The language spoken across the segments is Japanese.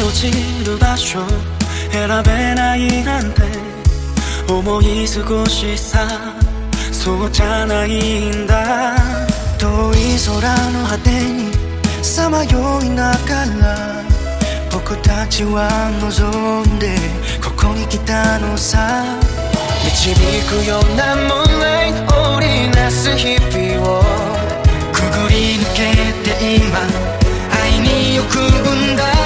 落ちる場所選べないなんて思い過ごしさ、そうじゃないんだ。遠い空の果てにさまよいながら僕たちは望んでここに来たのさ。導くようなモンライト織りなす日々をくぐり抜けて今会いに行くんだ。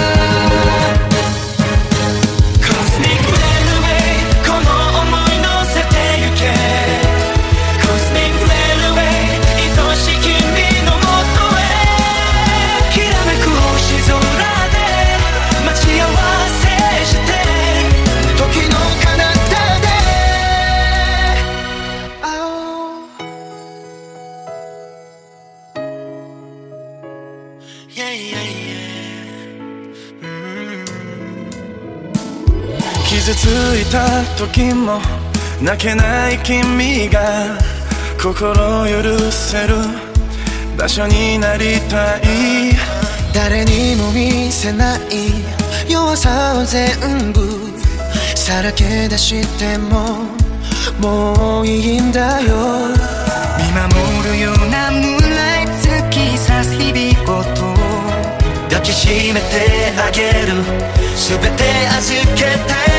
傷ついた時も泣けない君が心許せる場所になりたい。誰にも見せない弱さを全部さらけ出してももういいんだよ。見守るようなムーンライト突き刺す日々ごと抱きしめてあげる全て預けて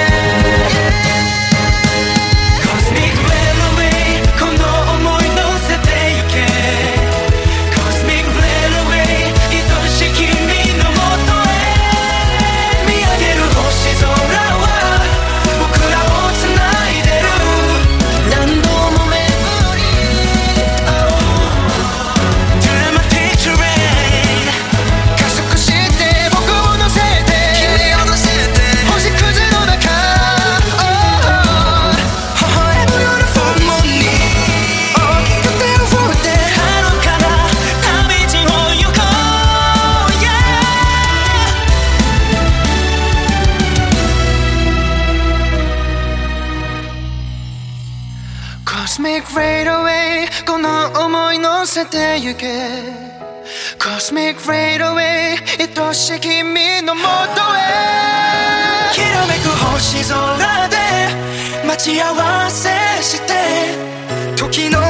Cosmic Fade Away この想い乗せてゆけ Cosmic Fade Away 愛しい君のもとへきらめく星空で待ち合わせして時の